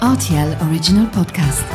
RTL Original Podcast.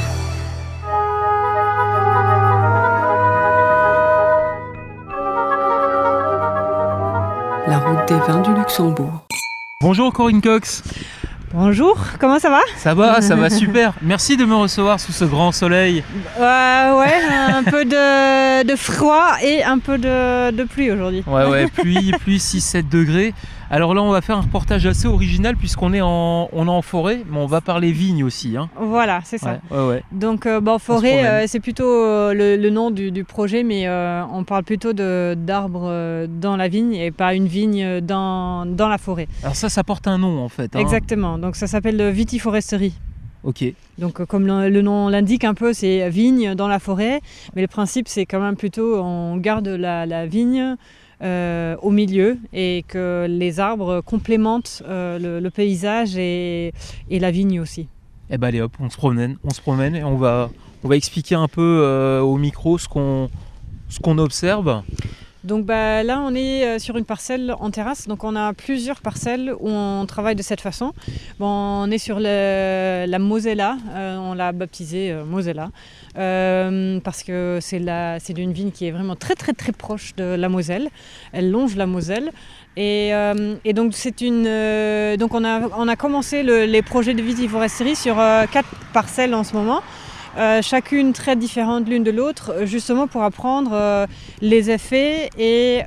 La route des vins du Luxembourg. Bonjour Corinne Cox. Bonjour, comment ça va ? Ça va super. Merci de me recevoir sous ce grand soleil. Ouais, un peu de froid et un peu de pluie aujourd'hui. Ouais, pluie 6-7 degrés. Alors là, on va faire un reportage assez original puisqu'on est en forêt, mais on va parler vigne aussi. Hein. Voilà, c'est ça. Ouais. Donc, forêt, c'est plutôt le nom du projet, mais on parle plutôt d'arbres dans la vigne et pas une vigne dans la forêt. Alors ça porte un nom en fait. Hein. Exactement, donc ça s'appelle vitiforesterie. Ok. Donc comme le nom l'indique un peu, c'est vigne dans la forêt, mais le principe c'est quand même plutôt on garde la vigne au milieu et que les arbres complémentent le paysage et la vigne aussi. Eh ben allez hop, on se promène et on va expliquer un peu au micro ce qu'on observe. Donc là on est sur une parcelle en terrasse, donc on a plusieurs parcelles où on travaille de cette façon. On est sur la Mosella, on l'a baptisée Mosella, parce que c'est une vigne qui est vraiment très très très proche de la Moselle. Elle longe la Moselle. Et donc donc on a commencé les projets de vitiforesterie sur 4 parcelles en ce moment. Chacune très différente l'une de l'autre, justement pour apprendre les effets et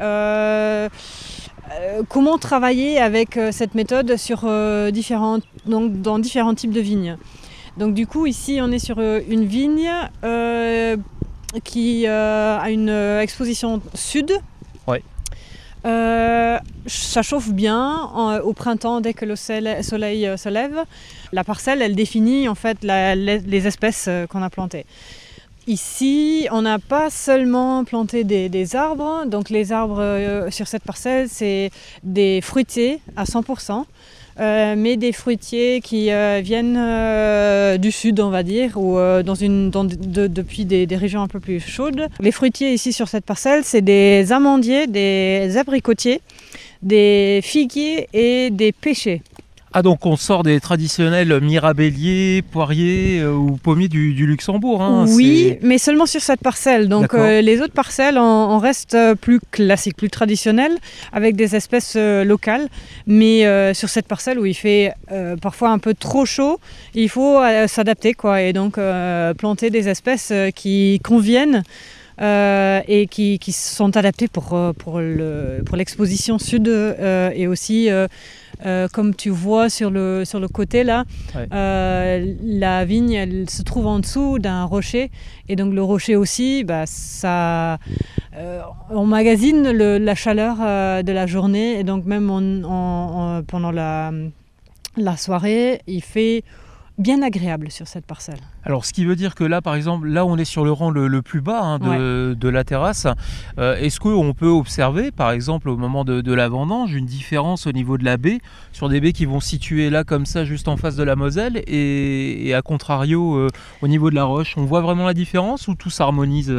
comment travailler avec cette méthode dans différents types de vignes. Donc du coup ici on est sur une vigne qui a une exposition sud. Ouais. Ça chauffe bien au printemps dès que le soleil se lève. La parcelle, elle définit en fait les espèces qu'on a plantées. Ici, on n'a pas seulement planté des arbres. Donc les arbres sur cette parcelle, c'est des fruitiers à 100%. Mais des fruitiers qui viennent du sud, on va dire, ou depuis des régions un peu plus chaudes. Les fruitiers ici sur cette parcelle, c'est des amandiers, des abricotiers, des figuiers et des pêchers. Ah donc on sort des traditionnels mirabelliers, poiriers ou pommiers du Luxembourg. Hein, oui, mais seulement sur cette parcelle. Donc les autres parcelles, on reste plus classique, plus traditionnel, avec des espèces locales. Mais sur cette parcelle où il fait parfois un peu trop chaud, il faut s'adapter, quoi. Et donc planter des espèces qui conviennent. Et qui sont adaptées pour l'exposition sud et aussi comme tu vois sur le côté là, la vigne elle se trouve en dessous d'un rocher et donc le rocher aussi ça emmagasine la chaleur de la journée et donc même pendant la soirée il fait bien agréable sur cette parcelle. Alors ce qui veut dire que là par exemple, là on est sur le rang le plus bas de la terrasse. Est-ce qu'on peut observer par exemple au moment de la vendange une différence au niveau de la baie sur des baies qui vont se situer là comme ça juste en face de la Moselle et à contrario au niveau de la roche, on voit vraiment la différence ou tout s'harmonise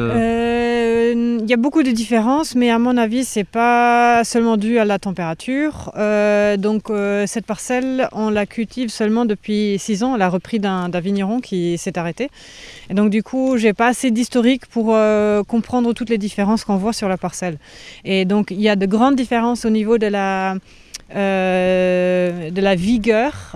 Il y a beaucoup de différences, mais à mon avis, c'est pas seulement dû à la température. Cette parcelle, on la cultive seulement depuis 6 ans. Elle a repris d'un vigneron qui s'est arrêté. Et donc, du coup, j'ai pas assez d'historique pour comprendre toutes les différences qu'on voit sur la parcelle. Et donc, il y a de grandes différences au niveau de la vigueur.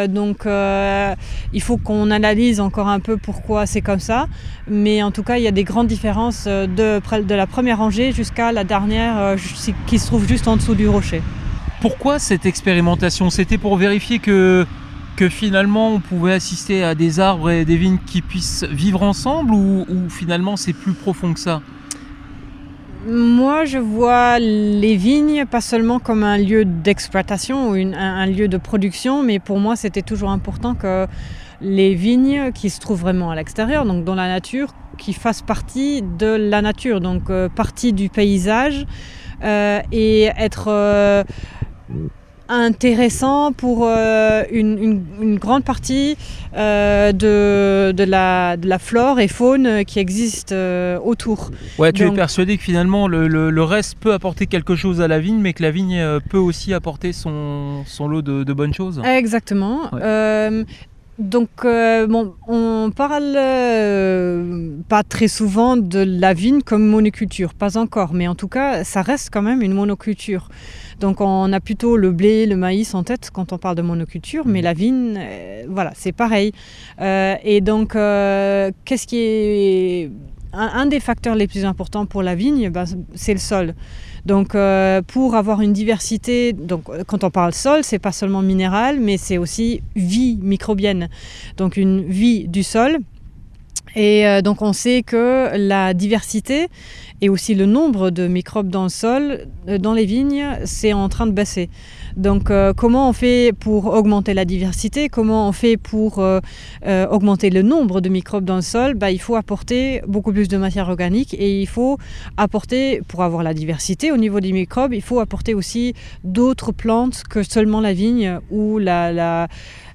Il faut qu'on analyse encore un peu pourquoi c'est comme ça. Mais en tout cas, il y a des grandes différences de la première rangée jusqu'à la dernière qui se trouve juste en dessous du rocher. Pourquoi cette expérimentation ? C'était pour vérifier que finalement on pouvait assister à des arbres et des vignes qui puissent vivre ensemble ou finalement c'est plus profond que ça ? Moi, je vois les vignes pas seulement comme un lieu d'exploitation ou un lieu de production, mais pour moi, c'était toujours important que les vignes qui se trouvent vraiment à l'extérieur, donc dans la nature, qui fassent partie de la nature, donc partie du paysage et être intéressant pour une grande partie de la flore et faune qui existe autour. Ouais, tu es persuadé que finalement le reste peut apporter quelque chose à la vigne, mais que la vigne peut aussi apporter son lot de bonnes choses. Exactement. Ouais. Donc, on parle pas très souvent de la vigne comme monoculture, pas encore, mais en tout cas, ça reste quand même une monoculture. Donc, on a plutôt le blé, le maïs en tête quand on parle de monoculture, mais la vigne, voilà, c'est pareil. Et donc, qu'est-ce qui est un des facteurs les plus importants pour la vigne, c'est le sol. Donc pour avoir une diversité, donc quand on parle sol, c'est pas seulement minéral, mais c'est aussi vie microbienne. Donc une vie du sol. Et donc on sait que la diversité et aussi le nombre de microbes dans le sol, dans les vignes, c'est en train de baisser. Donc comment on fait pour augmenter la diversité? Comment on fait pour augmenter le nombre de microbes dans le sol? Il faut apporter beaucoup plus de matière organique et il faut apporter, pour avoir la diversité au niveau des microbes, il faut apporter aussi d'autres plantes que seulement la vigne ou les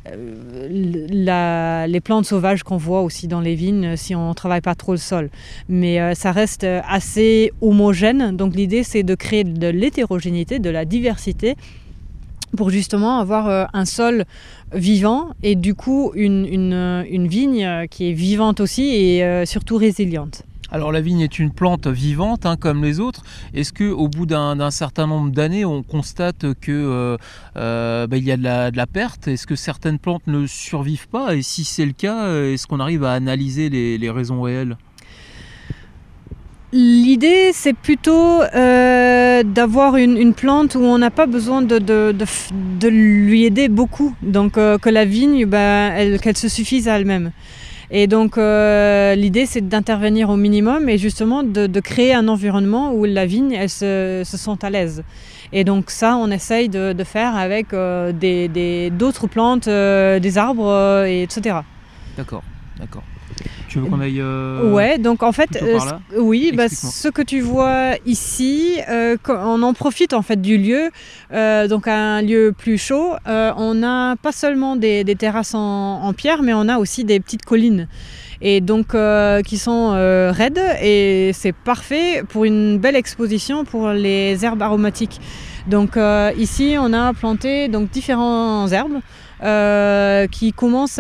plantes sauvages qu'on voit aussi dans les vignes si on ne travaille pas trop le sol. Mais ça reste assez homogène. Donc l'idée, c'est de créer de l'hétérogénéité, de la diversité pour justement avoir un sol vivant et du coup une vigne qui est vivante aussi et surtout résiliente. Alors la vigne est une plante vivante comme les autres. Est-ce qu'au bout d'un certain nombre d'années, on constate qu'il y a de la perte? Est-ce que certaines plantes ne survivent pas? Et si c'est le cas, est-ce qu'on arrive à analyser les raisons réelles? L'idée, c'est plutôt d'avoir une plante où on n'a pas besoin de lui aider beaucoup. Donc que la vigne, qu'elle se suffise à elle-même. Et donc l'idée, c'est d'intervenir au minimum et justement de créer un environnement où la vigne, elle se sent à l'aise. Et donc ça, on essaye de faire avec d'autres plantes, des arbres, etc. D'accord. Tu veux qu'on aille Ouais, donc en fait, oui, Explique-moi. ce que tu vois ici, on en profite en fait du lieu, donc un lieu plus chaud. On n'a pas seulement des terrasses en pierre, mais on a aussi des petites collines. Et donc qui sont raides et c'est parfait pour une belle exposition pour les herbes aromatiques. Donc ici, on a planté donc différents herbes. Qui commence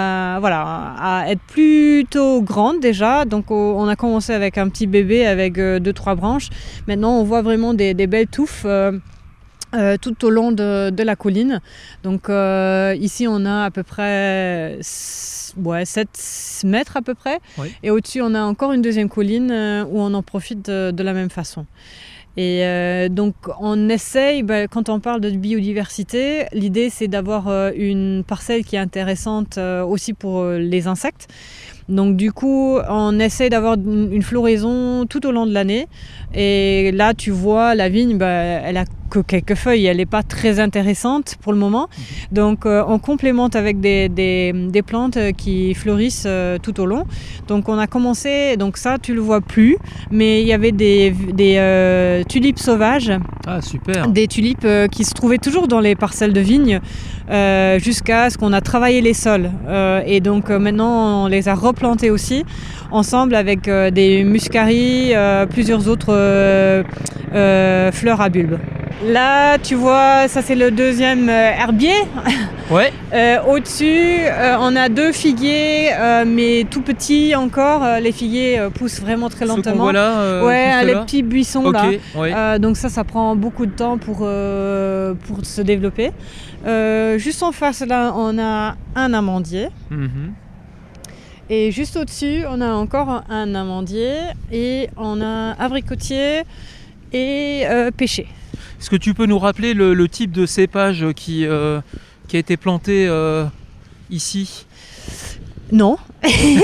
à être plutôt grande déjà. Donc on a commencé avec un petit bébé avec 2-3 branches. Maintenant on voit vraiment des belles touffes tout au long de la colline. Donc ici on a à peu près 7 mètres à peu près. Oui. Et au-dessus on a encore une deuxième colline où on en profite de la même façon. Et donc on essaye, quand on parle de biodiversité, l'idée c'est d'avoir une parcelle qui est intéressante aussi pour les insectes. Donc du coup, on essaie d'avoir une floraison tout au long de l'année. Et là, tu vois, la vigne, elle a que quelques feuilles, elle n'est pas très intéressante pour le moment. Donc on complémente avec des plantes qui fleurissent tout au long. Donc on a commencé, donc ça tu le vois plus, mais il y avait des tulipes sauvages. Ah super. Des tulipes qui se trouvaient toujours dans les parcelles de vignes jusqu'à ce qu'on a travaillé les sols. Et donc maintenant on les a replantées aussi, ensemble avec des muscaries, plusieurs autres fleurs à bulbes. Là, tu vois, ça c'est le deuxième herbier. Ouais. Au-dessus, on a 2 figuiers, mais tout petits encore. Les figuiers poussent vraiment très lentement. Ce qu'on voit là, les petits buissons là. Ouais. Donc ça prend beaucoup de temps pour se développer. Juste en face là, on a un amandier. Mm-hmm. Et juste au-dessus, on a encore un amandier et on a abricotier et pêcher. Est-ce que tu peux nous rappeler le type de cépage qui a été planté ici? Non. Il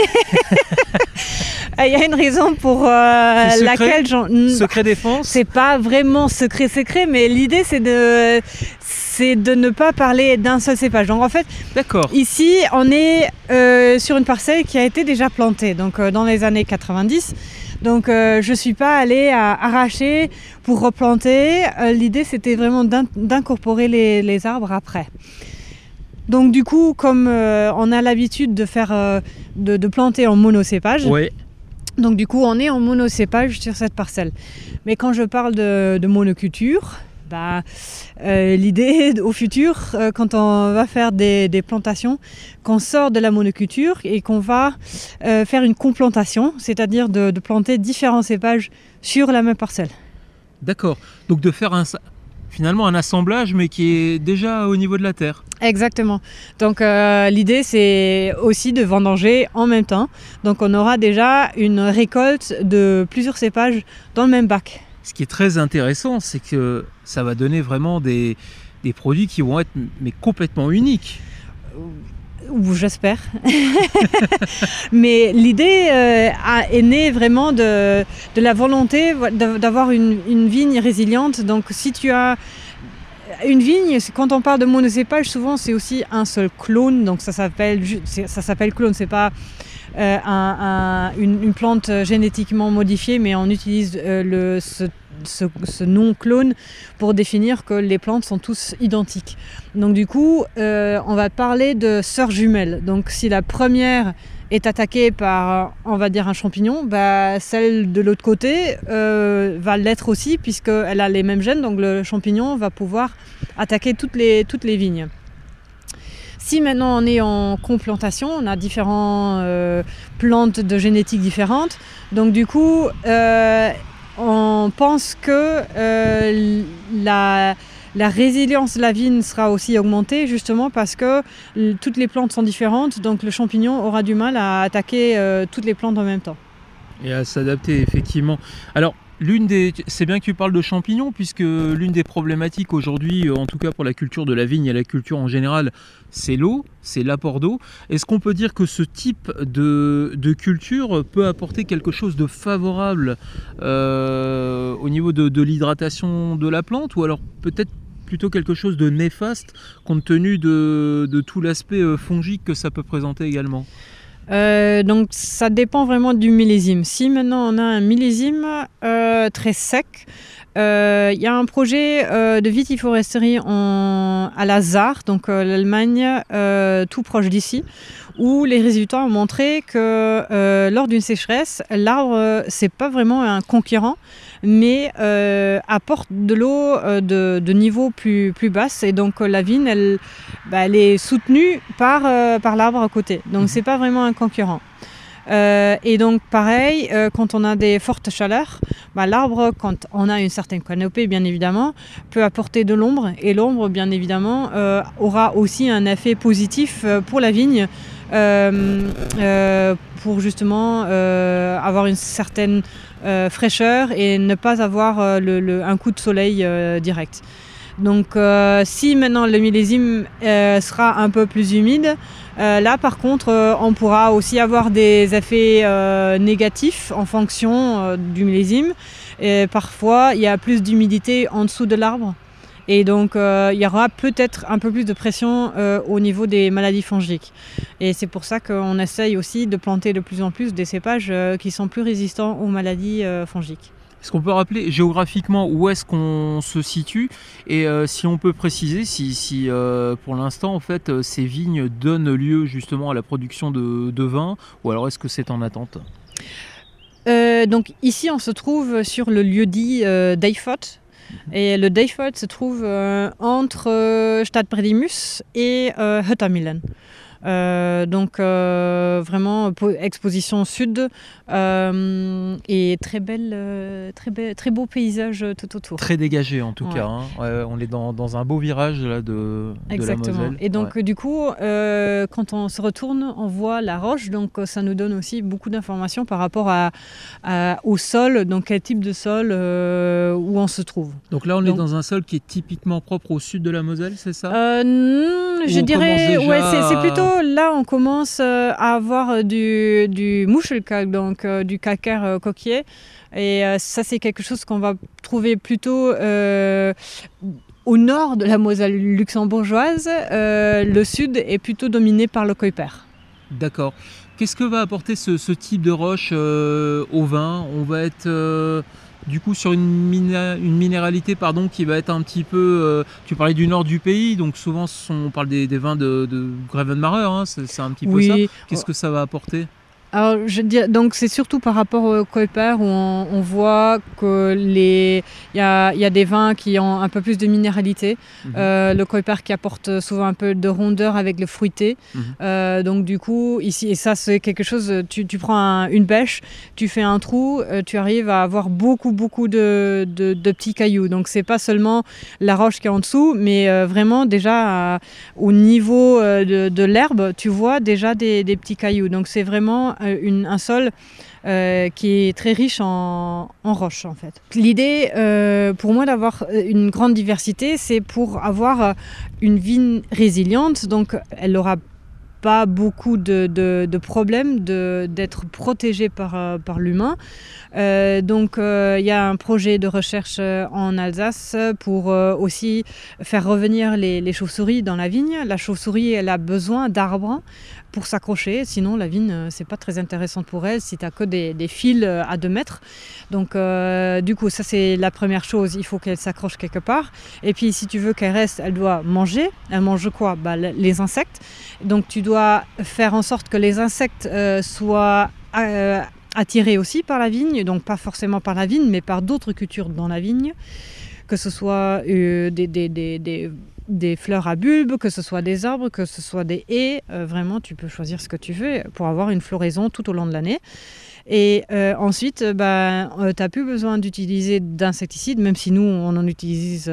y a une raison pour laquelle... Secret défense? C'est pas vraiment secret, mais l'idée c'est de ne pas parler d'un seul cépage. Donc en fait, d'accord. Ici, on est sur une parcelle qui a été déjà plantée, donc dans les années 90. Donc je ne suis pas allée à arracher pour replanter. L'idée, c'était vraiment d'incorporer les arbres après. Donc du coup, comme on a l'habitude de faire de planter en monocépage, ouais. Donc du coup, on est en monocépage sur cette parcelle. Mais quand je parle de monoculture, l'idée au futur, quand on va faire des plantations, qu'on sort de la monoculture et qu'on va faire une complantation, c'est-à-dire de planter différents cépages sur la même parcelle. D'accord. Donc de faire finalement un assemblage, mais qui est déjà au niveau de la terre. Exactement. Donc l'idée, c'est aussi de vendanger en même temps. Donc on aura déjà une récolte de plusieurs cépages dans le même bac. Ce qui est très intéressant, c'est que ça va donner vraiment des produits qui vont être complètement uniques. Ou j'espère. Mais l'idée est née vraiment de la volonté d'avoir une vigne résiliente. Donc si tu as une vigne, quand on parle de monocépage, souvent c'est aussi un seul clone. Donc ça s'appelle clone, c'est pas une plante génétiquement modifiée, mais on utilise ce nom clone pour définir que les plantes sont tous identiques. Donc du coup, on va parler de sœurs jumelles. Donc si la première est attaquée par, on va dire, un champignon, celle de l'autre côté va l'être aussi, puisqu'elle a les mêmes gènes. Donc le champignon va pouvoir attaquer toutes les vignes. Si maintenant on est en complantation, on a différentes plantes de génétique différentes. Donc du coup, on pense que la résilience de la vigne sera aussi augmentée, justement parce que toutes les plantes sont différentes. Donc le champignon aura du mal à attaquer toutes les plantes en même temps. Et à s'adapter, effectivement. Alors, c'est bien que tu parles de champignons, puisque l'une des problématiques aujourd'hui, en tout cas pour la culture de la vigne et la culture en général, c'est l'eau, c'est l'apport d'eau. Est-ce qu'on peut dire que ce type de culture peut apporter quelque chose de favorable au niveau de l'hydratation de la plante, ou alors peut-être plutôt quelque chose de néfaste compte tenu de tout l'aspect fongique que ça peut présenter également? Donc ça dépend vraiment du millésime. Si maintenant on a un millésime très sec, il y a un projet de vitiforesterie à la Sarre, donc l'Allemagne, tout proche d'ici, où les résultats ont montré que lors d'une sécheresse, l'arbre c'est pas vraiment un concurrent, mais apporte de l'eau de niveau plus basse, et donc la vigne elle est soutenue par l'arbre à côté, donc c'est pas vraiment un concurrent. Et donc pareil, quand on a des fortes chaleurs, l'arbre, quand on a une certaine canopée bien évidemment, peut apporter de l'ombre, et l'ombre bien évidemment aura aussi un effet positif pour la vigne, pour justement avoir une certaine fraîcheur et ne pas avoir un coup de soleil direct. Donc si maintenant le millésime sera un peu plus humide, là par contre on pourra aussi avoir des effets négatifs en fonction du millésime. Et parfois il y a plus d'humidité en dessous de l'arbre, et donc il y aura peut-être un peu plus de pression au niveau des maladies fongiques. Et c'est pour ça qu'on essaye aussi de planter de plus en plus des cépages qui sont plus résistants aux maladies fongiques. Est-ce qu'on peut rappeler géographiquement où est-ce qu'on se situe, et si on peut préciser si pour l'instant en fait ces vignes donnent lieu justement à la production de vin, ou alors est-ce que c'est en attente? Donc ici on se trouve sur le lieu-dit d'Eifort. Et le d'Eifort se trouve entre Stadtbredimus et Hüttamühlen. Donc vraiment exposition sud, et très beau paysage tout autour. Très dégagé en tout cas. Hein. Ouais, on est dans un beau virage là, de la Moselle. Et donc du coup, quand on se retourne, on voit la roche. Donc ça nous donne aussi beaucoup d'informations par rapport au sol. Donc quel type de sol où on se trouve. Donc là, on est dans un sol qui est typiquement propre au sud de la Moselle, c'est ça? Je dirais, c'est plutôt là on commence à avoir du Muschelkalk, donc du calcaire coquillé, et ça c'est quelque chose qu'on va trouver plutôt au nord de la Moselle luxembourgeoise. Le sud est plutôt dominé par le Keuper. D'accord. Qu'est-ce que va apporter ce type de roche au vin? On va être du coup sur une minéralité qui va être un petit peu... tu parlais du nord du pays, donc souvent on parle des vins de Grevenmacher, hein, c'est un petit peu ça. Qu'est-ce que ça va apporter? Alors, donc c'est surtout par rapport au Kuyper où on voit qu'il y a des vins qui ont un peu plus de minéralité. Le Kuyper qui apporte souvent un peu de rondeur avec le fruité. Donc du coup, ici, et ça c'est quelque chose, tu prends une bêche, tu fais un trou, tu arrives à avoir beaucoup de petits cailloux. Donc c'est pas seulement la roche qui est en dessous, mais vraiment déjà au niveau de l'herbe, tu vois déjà des petits cailloux. Donc c'est vraiment un sol qui est très riche en roches en fait. L'idée pour moi d'avoir une grande diversité, c'est pour avoir une vigne résiliente, donc elle n'aura pas beaucoup de problèmes d'être protégée par l'humain. Donc il y a un projet de recherche en Alsace pour aussi faire revenir les chauves-souris dans la vigne. La chauve-souris, elle a besoin d'arbres pour s'accrocher, sinon la vigne c'est pas très intéressante pour elle si tu n'as que des fils à 2 mètres. Donc du coup ça c'est la première chose, il faut qu'elle s'accroche quelque part. Et puis si tu veux qu'elle reste, elle doit manger. Elle mange quoi ? Les insectes. Donc tu dois faire en sorte que les insectes soient attirés aussi par la vigne, donc pas forcément par la vigne mais par d'autres cultures dans la vigne, que ce soit des fleurs à bulbes, que ce soit des arbres, que ce soit des haies. Vraiment, tu peux choisir ce que tu veux pour avoir une floraison tout au long de l'année. Et ensuite, tu n'as plus besoin d'utiliser d'insecticides, même si nous, on en utilise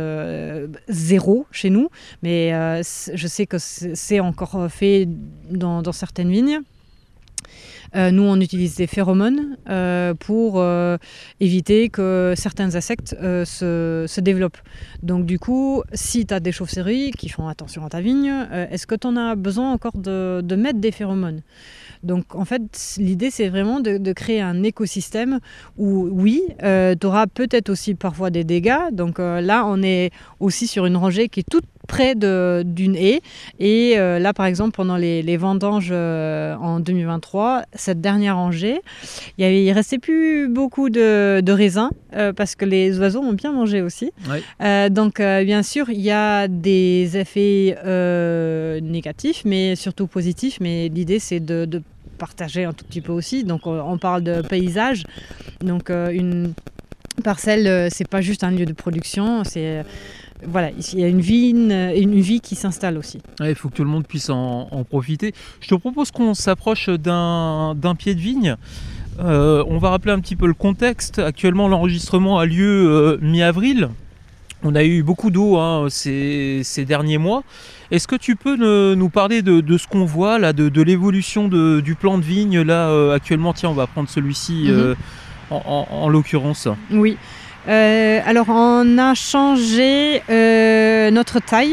0 chez nous. Mais je sais que c'est encore fait dans certaines vignes. Nous, on utilise des phéromones pour éviter que certains insectes se développent. Donc du coup, si tu as des chauves-souris qui font attention à ta vigne, est-ce que tu en as besoin encore de mettre des phéromones ? Donc en fait, l'idée c'est vraiment de créer un écosystème où oui, tu auras peut-être aussi parfois des dégâts. Donc là, on est aussi sur une rangée qui est toute près d'une haie. Et là, par exemple, pendant les vendanges en 2023, cette dernière rangée, il restait plus beaucoup de raisins parce que les oiseaux ont bien mangé aussi. Ouais. Donc, bien sûr, il y a des effets négatifs, mais surtout positifs. Mais l'idée, c'est de partager un tout petit peu aussi. Donc, on parle de paysage. Donc, une parcelle, c'est pas juste un lieu de production, c'est... Voilà, il y a une vie qui s'installe aussi. Il faut que tout le monde puisse en profiter. Je te propose qu'on s'approche d'un pied de vigne. On va rappeler un petit peu le contexte. Actuellement, l'enregistrement a lieu mi-avril. On a eu beaucoup d'eau ces derniers mois. Est-ce que tu peux nous parler de ce qu'on voit, là, de l'évolution du plan de vigne là, actuellement? Tiens, on va prendre celui-ci en l'occurrence. Oui. Alors on a changé notre taille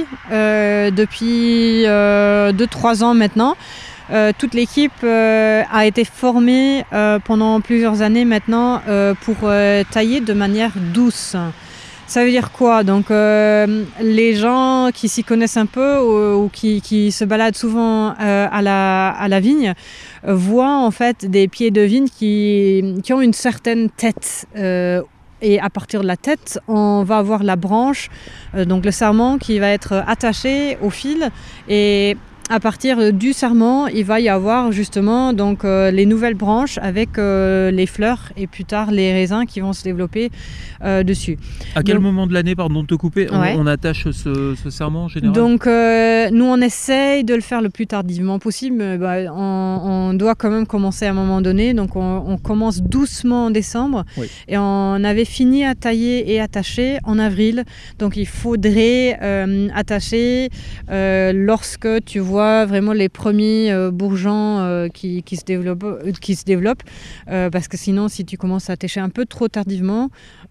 depuis 2-3 ans maintenant. Toute l'équipe a été formée pendant plusieurs années maintenant pour tailler de manière douce. Ça veut dire quoi ? Donc les gens qui s'y connaissent un peu ou qui se baladent souvent à la vigne voient en fait des pieds de vigne qui ont une certaine tête. Et à partir de la tête, on va avoir la branche, donc le sarment qui va être attaché au fil. Et à partir du sarment, il va y avoir justement donc, les nouvelles branches avec les fleurs et plus tard les raisins qui vont se développer dessus. À quel moment de l'année, pardon de te couper, on attache ce sarment en général ? Donc nous on essaye de le faire le plus tardivement possible. On doit quand même commencer à un moment donné. Donc on commence doucement en décembre. Oui. Et on avait fini à tailler et attacher en avril. Donc il faudrait attacher lorsque tu vois vraiment les premiers bourgeons qui se développent parce que sinon si tu commences à attacher un peu trop tardivement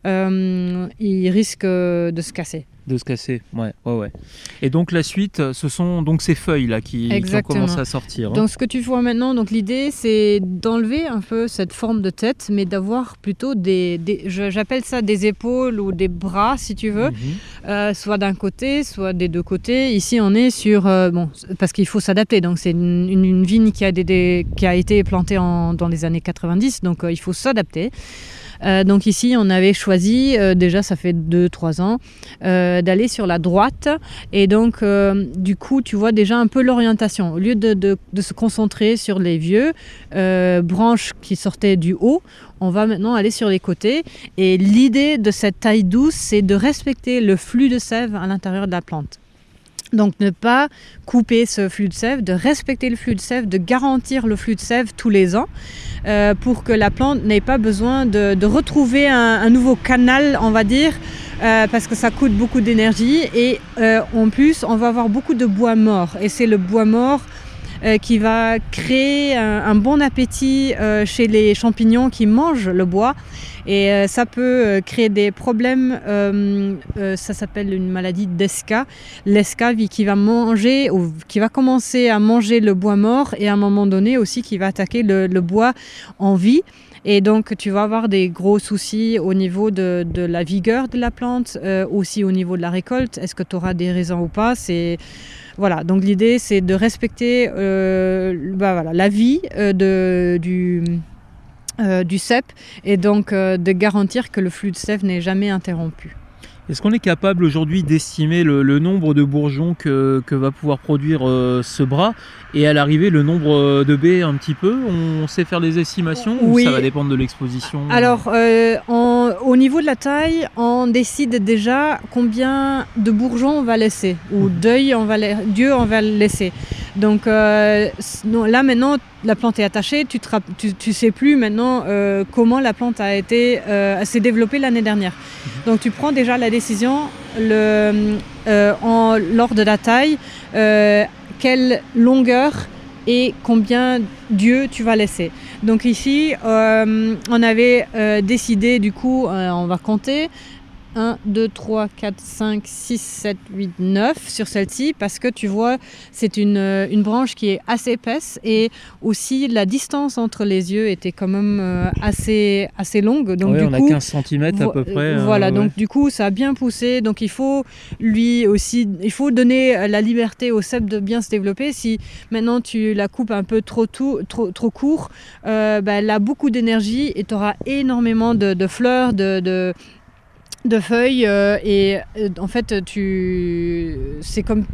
il risque de se casser. De se casser, ouais. Et donc la suite, ce sont donc ces feuilles là qui ont commencé à sortir. Donc ce que tu vois maintenant, donc l'idée c'est d'enlever un peu cette forme de tête, mais d'avoir plutôt j'appelle ça des épaules ou des bras si tu veux, soit d'un côté, soit des deux côtés. Ici on est sur parce qu'il faut s'adapter. Donc c'est une vigne qui a été plantée dans les années 90, donc il faut s'adapter. Donc ici, on avait choisi, déjà ça fait 2-3 ans, d'aller sur la droite. Et donc, du coup, tu vois déjà un peu l'orientation. Au lieu de se concentrer sur les vieux branches qui sortaient du haut, on va maintenant aller sur les côtés. Et l'idée de cette taille douce, c'est de respecter le flux de sève à l'intérieur de la plante. Donc ne pas couper ce flux de sève, de respecter le flux de sève, de garantir le flux de sève tous les ans pour que la plante n'ait pas besoin de retrouver un nouveau canal, on va dire, parce que ça coûte beaucoup d'énergie et en plus on va avoir beaucoup de bois mort et c'est le bois mort qui va créer un bon appétit chez les champignons qui mangent le bois. Et ça peut créer des problèmes, ça s'appelle une maladie d'ESCA. L'ESCA qui va manger, ou qui va commencer à manger le bois mort et à un moment donné aussi qui va attaquer le bois en vie. Et donc tu vas avoir des gros soucis au niveau de la vigueur de la plante, aussi au niveau de la récolte. Est-ce que tu auras des raisins ou pas? Voilà, donc l'idée c'est de respecter la vie du cep et donc de garantir que le flux de sève n'est jamais interrompu. Est-ce qu'on est capable aujourd'hui d'estimer le nombre de bourgeons que va pouvoir produire ce bras et à l'arrivée le nombre de baies un petit peu? On sait faire des estimations ou ça va dépendre de l'exposition? Alors au niveau de la taille, on décide déjà combien de bourgeons on va laisser ou d'œils on va laisser. Donc là maintenant la plante est attachée, tu sais plus maintenant comment la plante s'est développée l'année dernière. Donc tu prends déjà la décision lors de la taille, quelle longueur et combien d'yeux tu vas laisser. Donc ici on avait décidé du coup, on va compter 1, 2, 3, 4, 5, 6, 7, 8, 9 sur celle-ci parce que tu vois c'est une branche qui est assez épaisse et aussi la distance entre les yeux était quand même assez longue. Donc on a 15 cm à peu près. Voilà, donc du coup ça a bien poussé. Donc il faut donner la liberté au cep de bien se développer. Si maintenant tu la coupes un peu trop court, elle a beaucoup d'énergie et tu auras énormément de fleurs, de feuilles et en fait c'est comme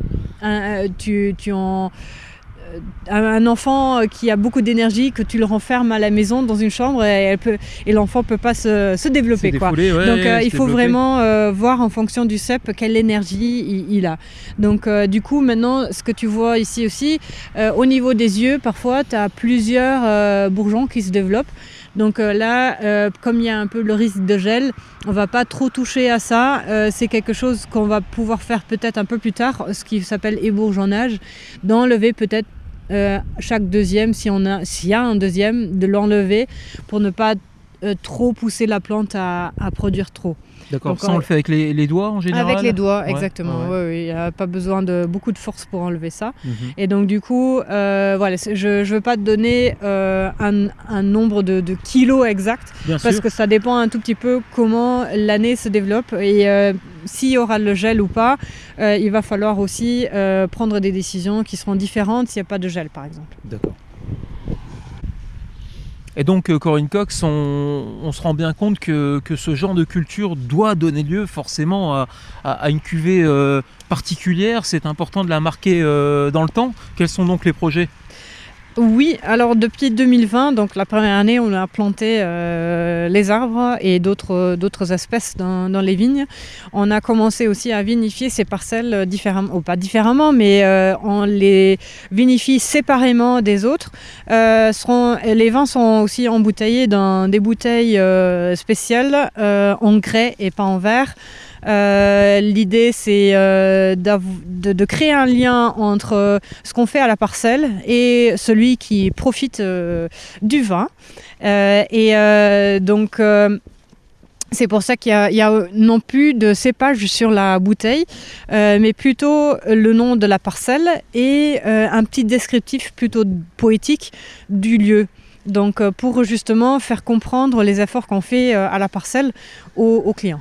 un enfant qui a beaucoup d'énergie que tu le renfermes à la maison dans une chambre et l'enfant peut pas se développer quoi. Donc il faut vraiment voir en fonction du cep quelle énergie il a. Donc du coup maintenant ce que tu vois ici aussi au niveau des yeux parfois tu as plusieurs bourgeons qui se développent. Donc là, comme il y a un peu le risque de gel, on ne va pas trop toucher à ça. C'est quelque chose qu'on va pouvoir faire peut-être un peu plus tard, ce qui s'appelle ébourgeonnage, d'enlever peut-être chaque deuxième, s'il y a un deuxième, de l'enlever pour ne pas trop pousser la plante à produire trop. D'accord, donc, ça on le fait avec les doigts en général? Avec les doigts, exactement. Ouais. Il n'y a pas besoin de beaucoup de force pour enlever ça. Et donc du coup, je ne veux pas te donner un nombre de kilos exact parce que ça dépend un tout petit peu comment l'année se développe et s'il y aura le gel ou pas, il va falloir aussi prendre des décisions qui seront différentes s'il n'y a pas de gel par exemple. D'accord. Et donc Corinne Cox, on se rend bien compte que ce genre de culture doit donner lieu forcément à une cuvée particulière. C'est important de la marquer dans le temps. Quels sont donc les projets ? Oui, alors depuis 2020, donc la première année, on a planté les arbres et d'autres espèces dans les vignes. On a commencé aussi à vinifier ces parcelles différemment, ou pas différemment, mais on les vinifie séparément des autres. Les vins sont aussi embouteillés dans des bouteilles spéciales en grès et pas en verre. L'idée c'est de créer un lien entre ce qu'on fait à la parcelle et celui qui profite du vin donc c'est pour ça qu'il y a non plus de cépage sur la bouteille, mais plutôt le nom de la parcelle et un petit descriptif plutôt poétique du lieu. Donc pour justement faire comprendre les efforts qu'on fait à la parcelle aux clients.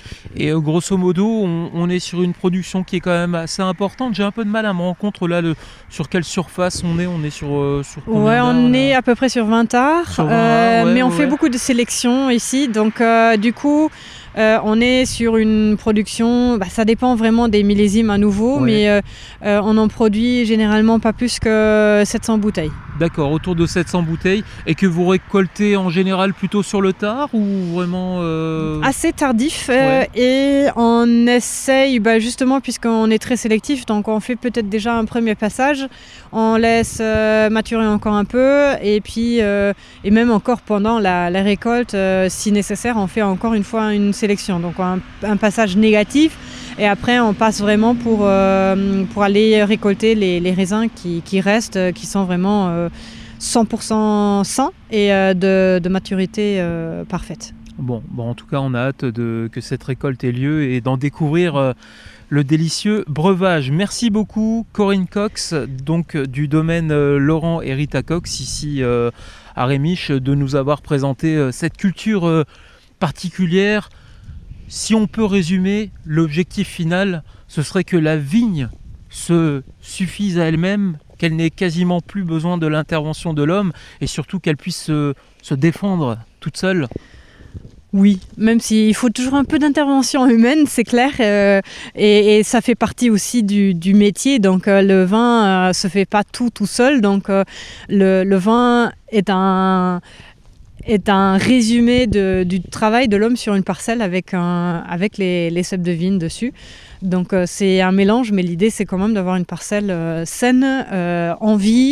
Et grosso modo, on est sur une production qui est quand même assez importante. J'ai un peu de mal à me rendre compte là sur quelle surface on est. On est sur combien Ouais, d'arts, on là est à peu près sur 20 arts, Sur 20 arts, ouais, mais on ouais, fait ouais. beaucoup de sélections ici. Donc du coup, on est sur une production, ça dépend vraiment des millésimes à nouveau, Ouais. mais on en produit généralement pas plus que 700 bouteilles. D'accord, autour de 700 bouteilles. Et que vous récoltez en général plutôt sur le tard ou vraiment Assez tardif, Ouais. et on essaye, justement, puisqu'on est très sélectif, donc on fait peut-être déjà un premier passage, on laisse maturer encore un peu, et puis et même encore pendant la récolte, si nécessaire, on fait encore une fois une sélection, donc un passage négatif, et après on passe vraiment pour aller récolter les raisins qui restent, qui sont vraiment 100% sains et de maturité parfaite. Bon, en tout cas, on a hâte que cette récolte ait lieu et d'en découvrir le délicieux breuvage. Merci beaucoup, Corinne Cox, donc du domaine Laurent et Rita Cox, ici à Rémiche, de nous avoir présenté cette culture particulière. Si on peut résumer, l'objectif final, ce serait que la vigne se suffise à elle-même, qu'elle n'ait quasiment plus besoin de l'intervention de l'homme et surtout qu'elle puisse se défendre toute seule. Oui, même s'il faut toujours un peu d'intervention humaine, c'est clair, et ça fait partie aussi du métier. Donc le vin se fait pas tout seul. Donc le vin est un résumé du travail de l'homme sur une parcelle avec les ceps de vigne dessus. Donc c'est un mélange, mais l'idée c'est quand même d'avoir une parcelle saine, en vie,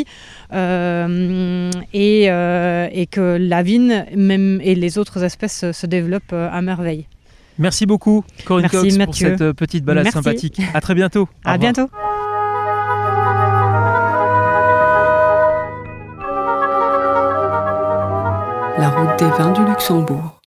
et que la vigne même, et les autres espèces se développent à merveille. Merci beaucoup, Corinne Merci, Cox, pour Mathieu. cette petite balade Merci. sympathique. À très bientôt. Au À revoir. bientôt. La route des vins du Luxembourg.